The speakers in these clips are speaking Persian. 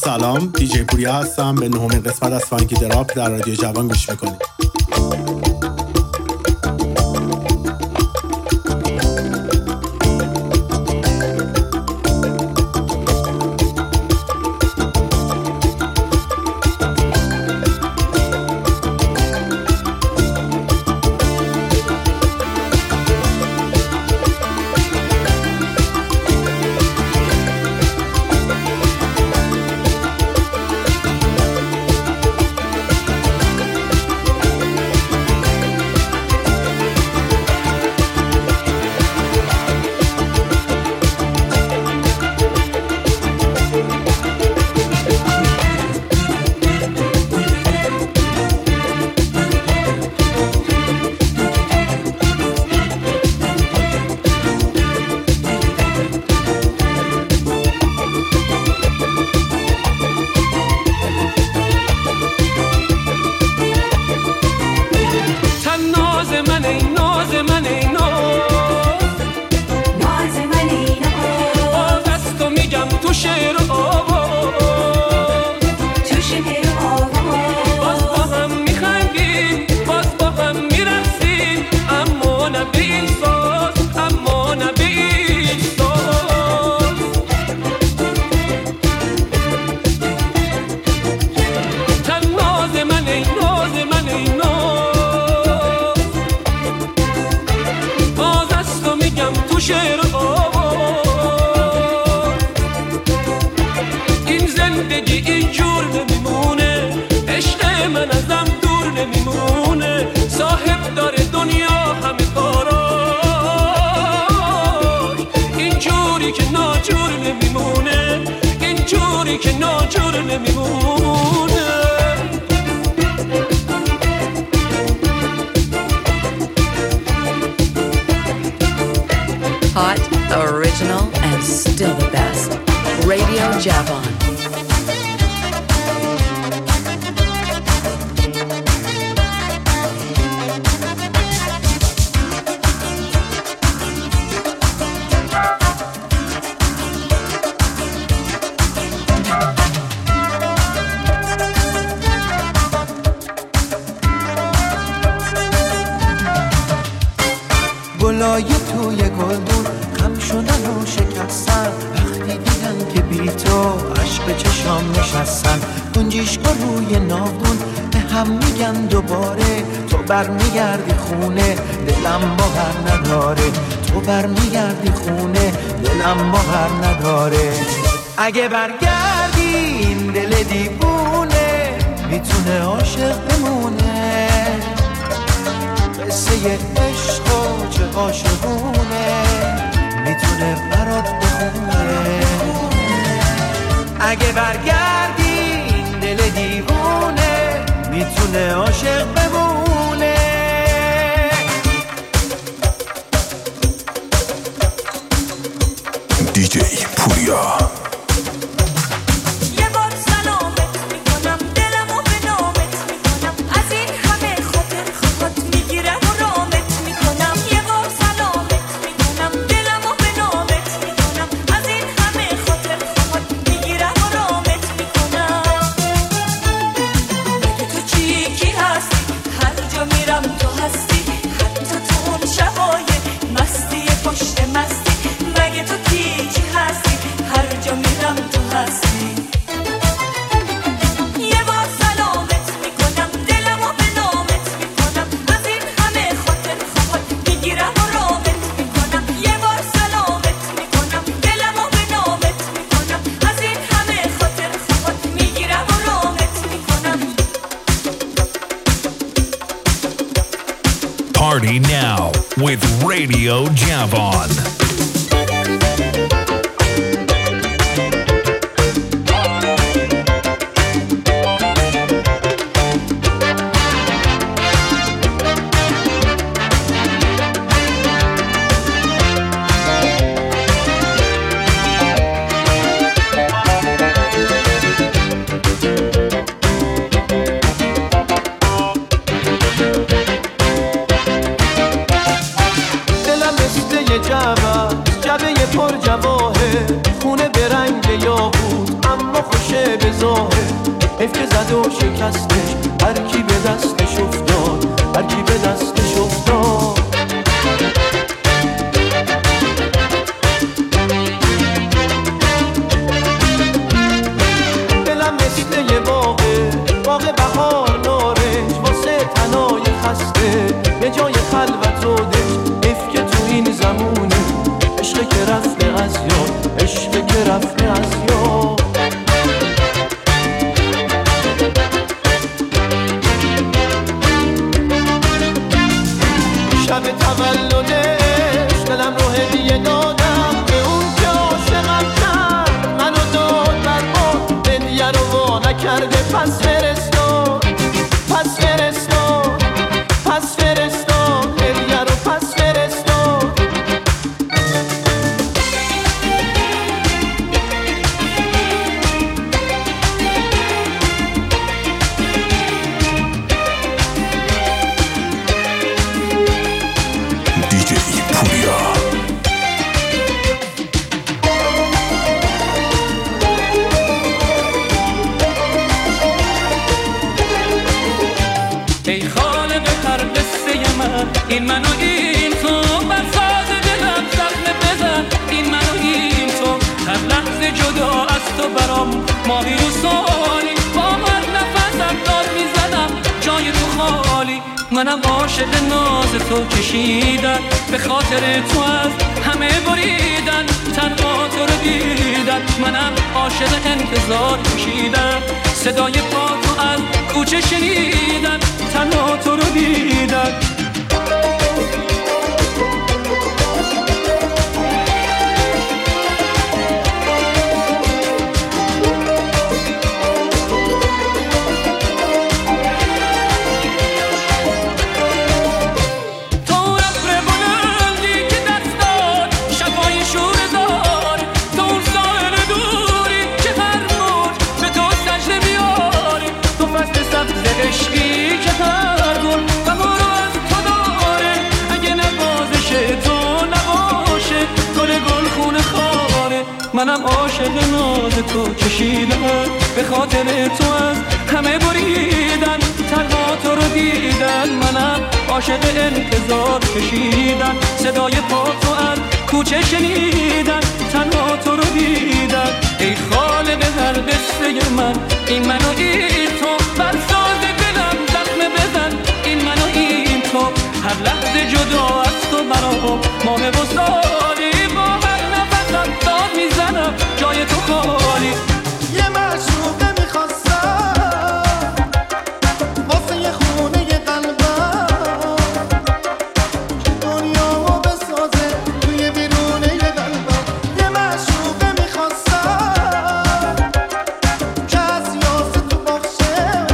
سلام، دیجی پوریا هستم. به نهمین قسمت از فانکی دراپ در رادیو جوان گوش میکنید. Hot, original, and still the best. Radio Javon. گلای توی گلدون خم شدن و شکستن، وقتی دیدن که بی تو عشق چشام نشستن. گنجیشکا روی ناودون به هم میگن دوباره، تو برمیگردی خونه دلم باور نداره، تو برمیگردی خونه دلم باور نداره. اگه برگردی این دل دیوونه میتونه عاشق بمونه، قصه عشق و چه عاشقونه میتونه برات بخونه. اگه برگردی این دل دیوونه میتونه عاشق بمونه. دیجی پوریا. Party now with Radio Javon. دلم مثل یه جمع حیف که زد و شکستش، هر کی به دستش افتاد، هر کی به دستش افتاد. دلم مثل یه باغ بهار نارنج، واسه تنای خسته به جای خلوت و دنج. حیف که تو این زمونه عشق که رفته از یاد، عشق که رفته از یاد. شب تولدش دلم رو هدیه دادم به اون که عاشقم کرد، منو داد برباد، هدیه رو وا نکرده. پس فرستاد، پس فرستاد، پس فرستاد، هدیه رو پس فرستاد. دیجی پوریا. ای خالق هر قصه من، این منو این تو، بر ساز دلم زخم بزن. این منو این تو، هر لحظه جدا از تو برام ماهی و سالی. با هر نفسم داد میزنم جای تو خالی. منم عاشق ناز تو کشیدن، به خاطر تو از همه بریدن، تنها تو رو دیدن. منم عاشق انتظار کشیدن، صدای پا تو از کوچه شنیدن، تنها تو رو دیدن. عشقی که هر گل بهار از تو داره، اگه نوازش تو نباشه گل گل خونه خاره. منم عاشق ناز تو کشیدم، به خاطر تو از همه بریدن، تنها تو رو دیدن. منم عاشق انتظار کشیدن، صدای پا تو از کوچه شنیدن، تنها تو رو دیدن. ای خالق هر قصه من، این منو این تو، بر ساز دلم زخم بزن. این منو این تو، هر لحظه جدا از تو برام ماه و سالی. با هر نفسم داد میزنم جای تو خالی. یه معشوقه میخواستم واسه یه خونه یه قلبم، که دنیامو بسازه توی بیرونه یه قلبم. یه معشوقه میخواستم که از یاسه تو باخشه،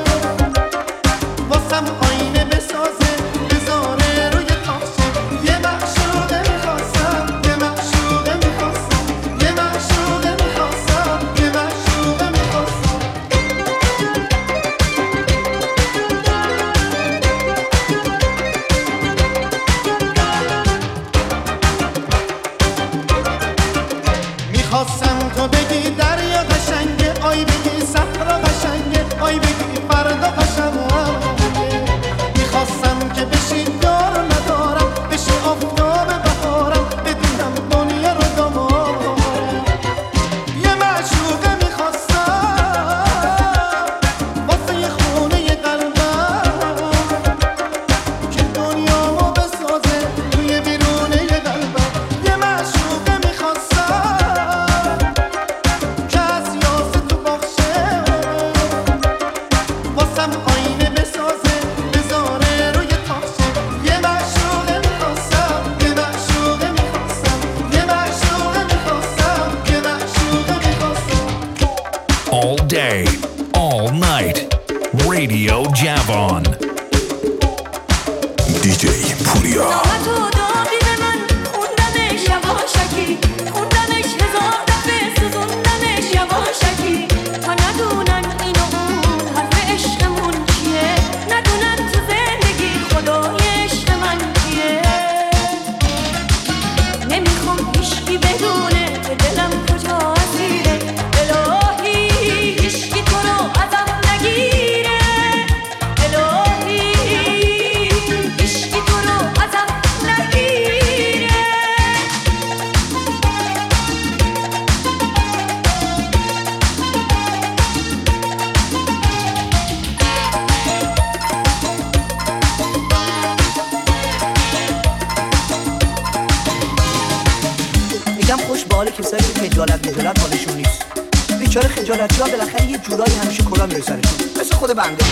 واسم آینه بسازه بذاره روی تاخشه. یه معشوقه میخواستم، یه معشوقه میخواستم، یه معشوقه میخواستم، یه معشوقه میخواستم. میخواستم تو بگی دریا قشنگه، آی بگی صحرا قشنگه، آی بگی فردا قشنگه. میخواستم که بشی دار ندارم، بشی آفتاب بهارم، بدونم دنیا رو دامارم. یه معشوقه میخواستم واسه یه خونه یه قلبم، که دنیامو بسازه توی بیرونه یه قلبم. یه معشوقه میخواستم که از یاسه تو باخشه، واسم آینه بسازه بذاره روی تاخشه. یه معشوقه میخواستم، یه معشوقه میخواستم، یه معشوقه میخواستم، یه معشوقه میخواستم. All day, all night. Radio Javon. DJ پوریا. تو دادی به من، خوندمش یواشکی، خوندمش هزار دفعه، سوزوندمش یواشکی. تا ندونن این و اون حرف عشقمون چیه، ندونن تو زندگی خدای عشق من کیه. نمیخوام هیچکی بدونه که دلم کجا اسیره، الهی هیچکی تو رو ازم خجالتی‌ها بالاخره یه جورایی همیشه کلا میره سرشون، مثل خود بنده.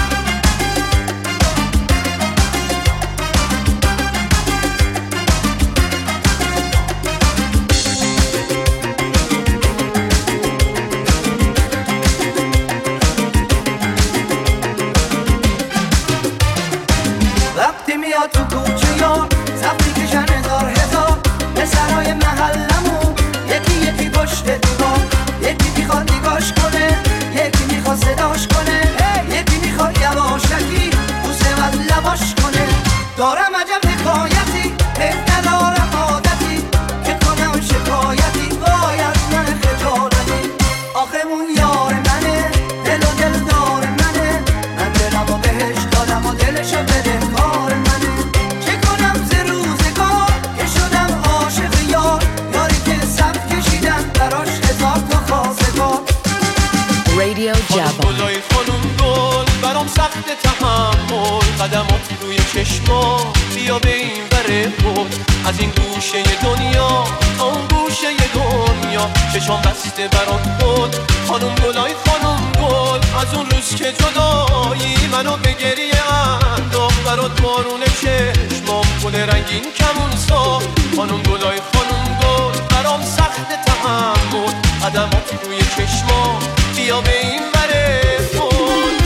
وقتی میاد تو کوچه یا زفتی کشن هزار پسرای محلمون یکی یکی پشت دیوار، یکی میخواد نگاش کنه، یکی میخواد صداش کنه، یکی میخواد یواشکی بوسه از لباش کنه. دارم عجب حکایتی ندارم عادتی که کنم شکایتی باید من خجالتی. آخه اون یار منه، دل و دل دار منه، من دلم و بهش دادم و دلشو بده کار منه. چه کنم ز روزگار که شدم عاشق یار، یاری که صف کشیدم براش هزار تا خواستگار. Radio Jabon. گلای خانم گل برام سخت تحمل، قدمات روی چشما بیا به این بره بود، از این گوشه دنیا اون گوشه دنیا چشم بسته برات بود. خانم گلای خانم گل از اون روز که جدایی منو به گریه انداخت، برات بارون چشمام گل رنگین کمون ساخت. خانم گلای خانم گل برام سخت تحمل، قدمات روی چشما بیا به این بره بود.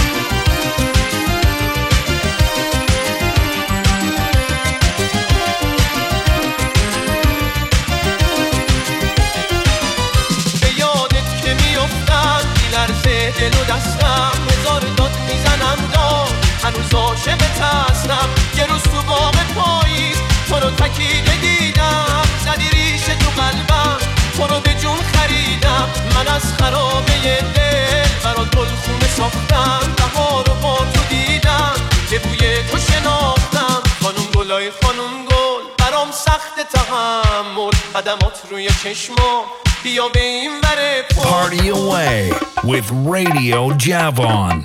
به یادت که میافتم میلرزه دل و دستم، هزار داد میزنم داد هنوز عاشقت هستم. یه روز تو باغ پاییز تو رو تکیده دیدم، زدی ریشه تو قلبم تو رو به جون خریدم. من از خرابه دل برات گلخونه ساختم، بهار و با تو دیدم که بوی تو شناختم. خانم گلای خانم گل برام سخت تحمل، قدمات روی چشما بیا به این وره پل. Party away with Radio Javon.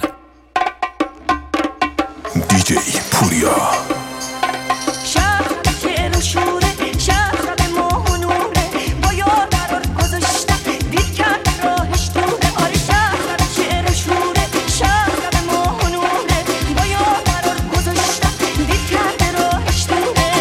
DJ پوریا. شهر که رو شوره، شهر به ماه و نوره، با یار قرار گذاشتم دید کرد راهش دوره. آره شهر که رو شوره، شهر به ماه و نوره، با یار قرار گذاشتم دید کرد راهش دوره.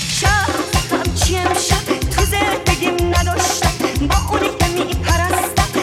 شهر همچی امشب تو زندگیم نداشتم، با اونی که میپرستم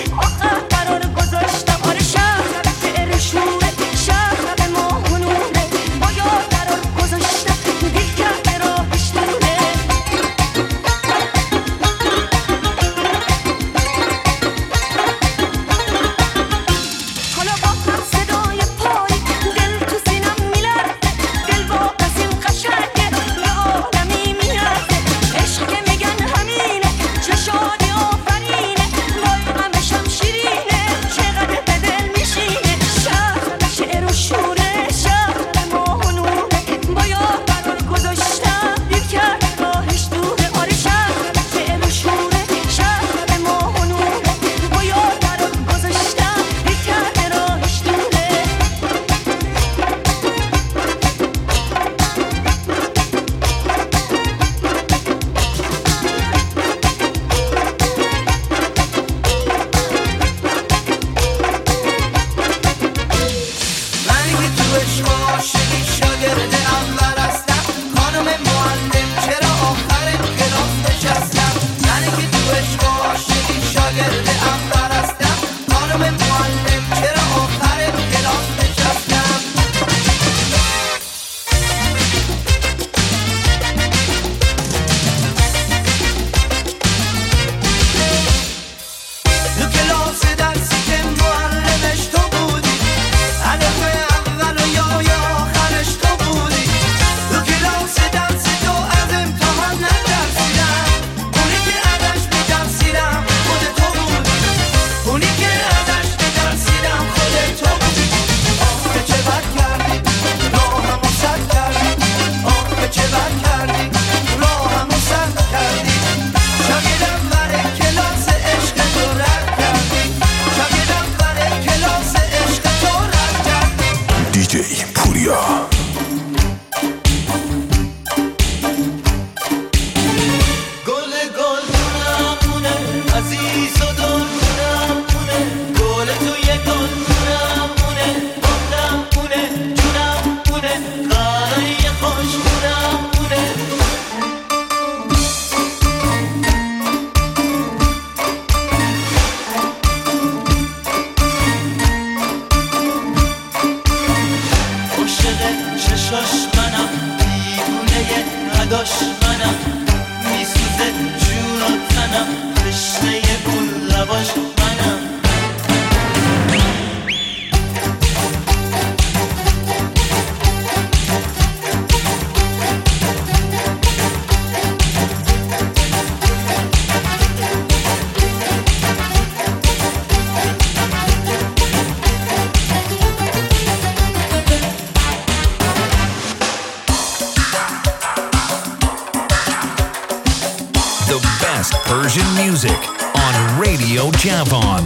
Persian music on Radio Javon.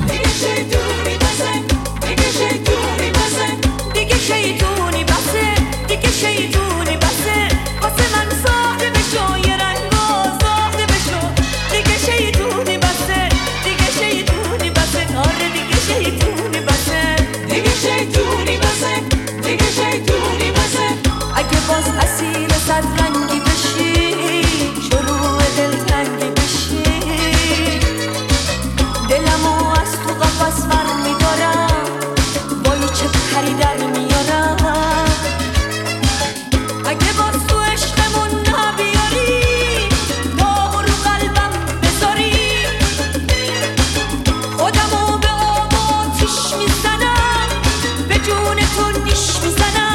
اگه باز اسیر صد رنگی بشی شروع دلتنگی بشی دلمو از تو قفس بر میدارم وای چه پری در میارم اگه باز تو عشقمون نبیاری داغ رو قلبم بذاری خودمو به آب آتیش میزنم به جون تو نیش میزنم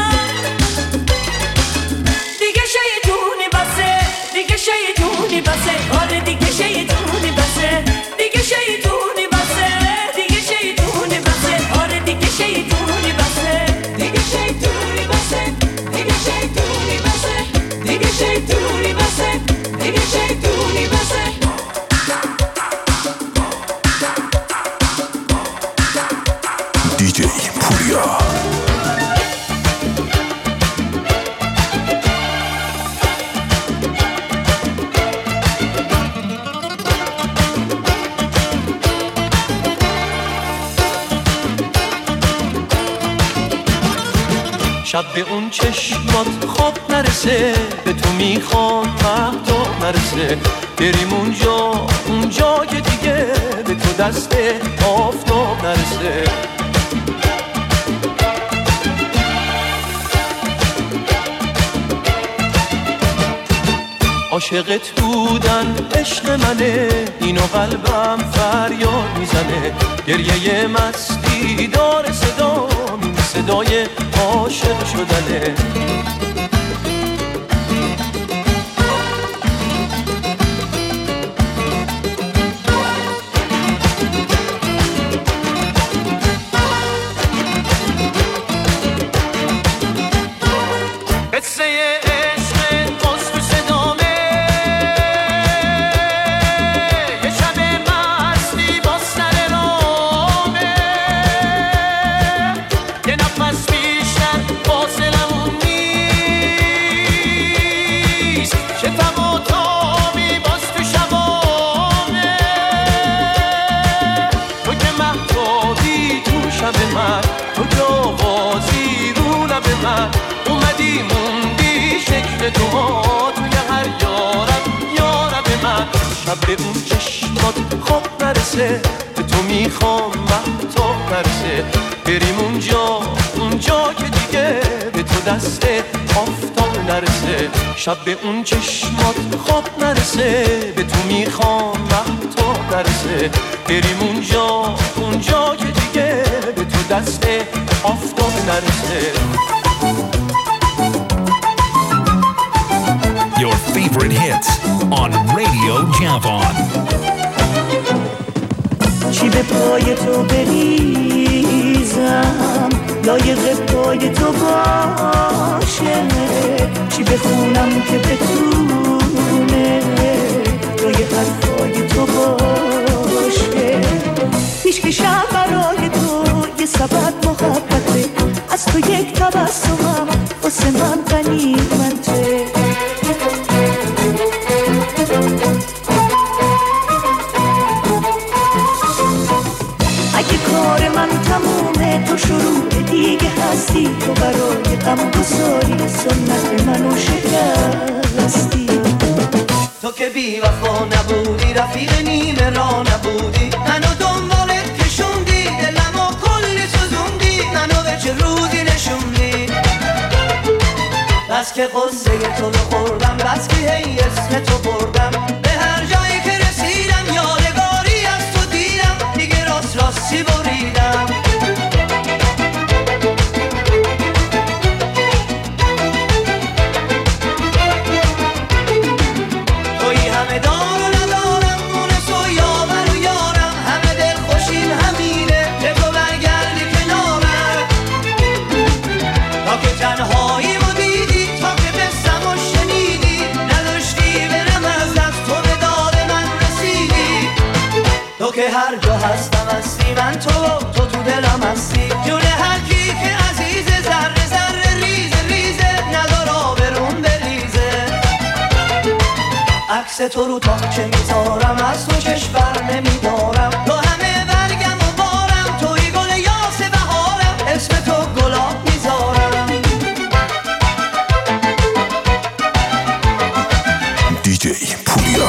شیطونی بسه آره دیگه شیطونی بسه دیگه شیطونی بسه دیگه شیطونی بسه آره دیگه شیطونی بسه دیگه شیطونی بسه دیگه شیطونی بسه دیگه شیطونی بسه دیگه شیطونی بسه دیجی پوریا. شب به اون چشمات خواب نرسه به تو میخوام مهتاب نرسه بریم اونجا که دیگه به تو دست آفتاب نرسه عاشقت بودن عشق منه اینو قلبم فریاد میزنه گریه مستی داره صدا صدای عاشق شدنه قصه عشق باز تو صدامه یه شب مستی باز سر رامه یه نفس بیشتر فاصلمون نیست شتم و تابی باز تو شبامه تو که مهتابی تو شب من تو که آوازی رو لب من اومدی موندی شکل تو ها توی هر یارب من شب به اون چشمات خواب نرسه به تو میخوام مهتاب نرسه بریم اونجا که دیگه به تو دست آفتاب نرسه شب به اون چشمات خواب نرسه به تو میخوام مهتاب نرسه بریم اونجا که دیگه به تو دست آفتاب نرسه Your favorite hits on Radio Javon. چی به پای تو بریزم لایق پای تو باشه چی بخونم که بتونه جای حرفای تو باشه پیش کشم برای تو یه سبب محبته از تو یک تبسمم واسه من غنیمته اگه کار من تمومه تو شروع دیگه هستی تو برای غم گساری سنت منو شکستی تو که بی وفا نبودی رفیق نیمه را نبودی منو دنبالت کشوندی دلمو کلی سوزوندی منو به چه روزی نشوندی بس که قصه تو رو خوردم بس که هی اسم تو بردم به هر جایی که رسیدم یادگاری از تو دیدم دیگه راستی بریدم توی همه دار و ندارم مونس و یاور و یارم همه دل خوشیم همینه که تو برگردی کنارم تا که تنهایی و دیدی تا که بستم و شنیدی نداشتی برم از دست تو که هر جا هستم هستی، من تو دلم هستی. جون هر کی که عزیزه، ذره ذره ریزه ریزه، ندار آبرون بریزه. عکس تو رو تاقچه میذارم، از تو چشم بر نمیدارم. تو همه برگم و بارم، توی گل یاس بهارم، اسم تو گلاب میذارم. دیجی پوریا.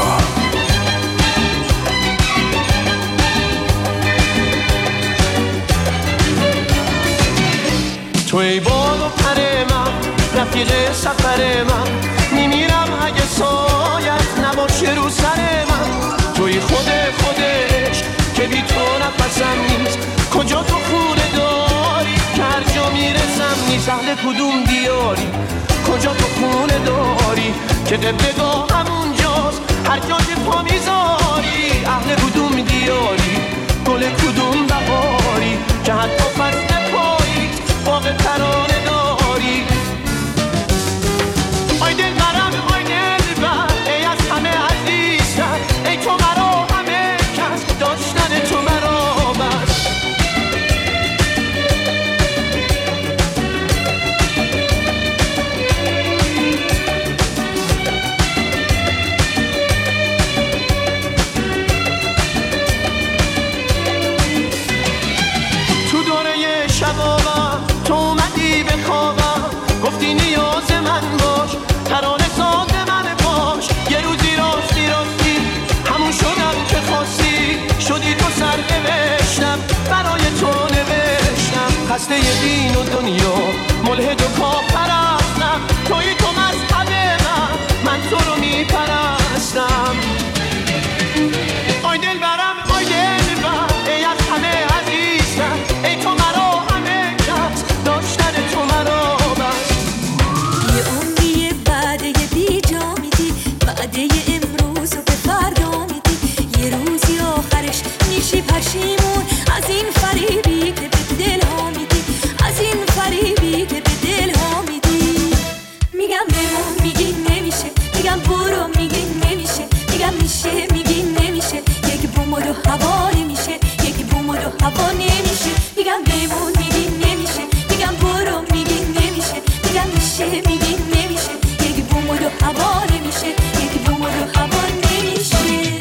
توی باد و پر من، رفیق سفر من، میمیرم اگه سایت نباشه رو سر من. توی خودش که بی تو نفسم نیست، کجا تو خونه داری که هر جا میرسم نیست. اهل کدوم دیاری، کجا تو خونه داری که قبلگاه همونجاست هر جا که پا میذاری. اهل کدوم دیاری، گل کدوم بهاری که حتی فصل پاییز باغ ترانه داری. آی دل برم، آی دل بر، ای از همه عزیزتر، ای تو مرا همه کس، داشتن تو مرا بس. تو دوره شبابم تو اومدی به خوابم، گفتی نیاز من باش، ترانه ساز من باش. یه روزی راستی همون شدم که خواستی، شدی تو سر نوشتم، برای تو نوشتم. خسته دین و دنیا، ملحد و کافرستم، توی تو مذهب من تو رو میپرستم. آی دل برم، آی دل بر، ای از همه عزیزتر، ای تو مرا همه کس، داشتن تو مرا بس. یه عمریه بعده یه بی جا میدی، بعده یه امروز رو به فردا میدی. یه روزی آخرش میشی پشیمون از این فریبی که به دل ها میدی، از این فریبی که به دل ها میدی. میگم بمون، میگی نمیشه، میگم برو، میگی نمیشه، میگم میشه، میگی نمیشه. یک بوم و دو هوا نمیشه، یک بوم و دو هوا نمیشه. میگم بمون، میگی نمیشه، میگم برو، میگی نمیشه، میگم میشه، میگی نمیشه. یک بوم و دو هوا نمیشه، یک بوم و دو هوا نمیشه.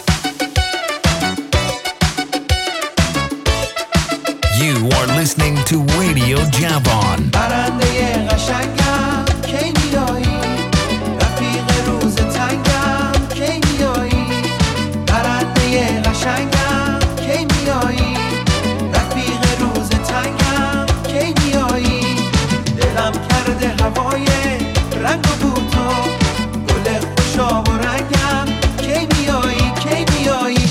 You are listening to Radio Javon. پرنده قشنگم کی میایی، رفیق روز تنگم کی میایی. پرنده قشنگم کی میایی، رفیق روز تنگم کی میایی. دلم کرده هوای رنگ و بوتو، گل خوشاب و رنگم کی میایی، کی میایی.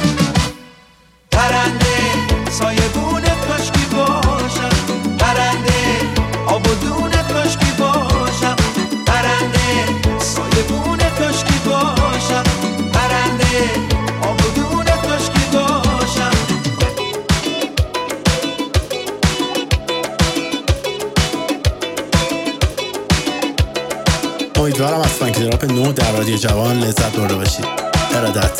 پرنده سایبون کاشکی باشم، پرنده آب و دون کاشکی باشم، پرنده سایبون کاشکی باشم، پرنده آب و دون کاشکی باشم. امیدوارم از فانکی دراپ 9 در رادیو جوان لذت برده باشید. ارادت.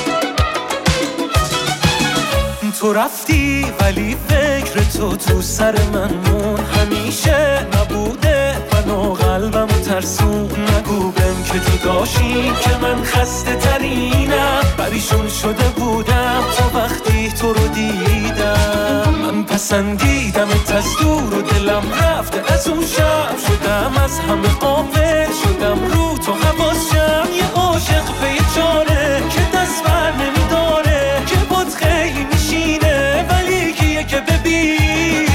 تو رفتی ولی فکر تو سر من مون، همیشه نبوده من و قلبم ترسون. نگو بهم که جداشی که من خسته ترینم، پریشون شده بودم تا وقتی تو رو دیدم. من پسندیدمت از دور و دلم رفته از اون شب، شدم از همه غافل، شدم رو تو حواسم. یه عاشق به یه چاره که دست بر نمیداره، که بود خیلی میشینه ولی کیه که ببینه.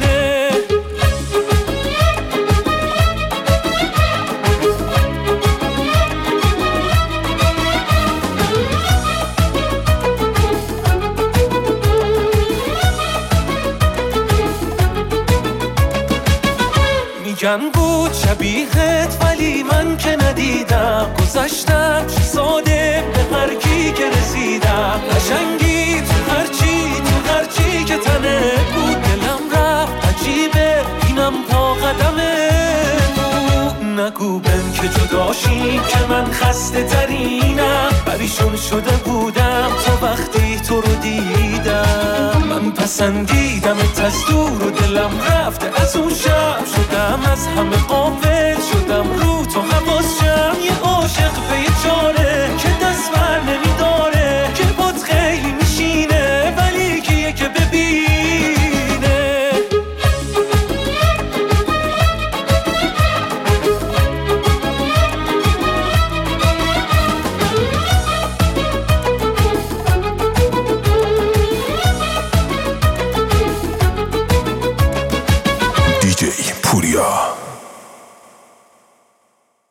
میگن بود شبیهت ولی من که ندیدم، گذشتم ساده به هر کی که رسیدم. قشنگی تو هرچی که تنه بود، دلم رفت عجیبه اینم تا قدمه بود. نگو بهم که جداشی که من خسته ترینم، پریشون شده بودم تا وقتی تو تو رو دیدم، من پسندیدم از دور و دلم رفته از اون شب، شدم از همه غافل، شدم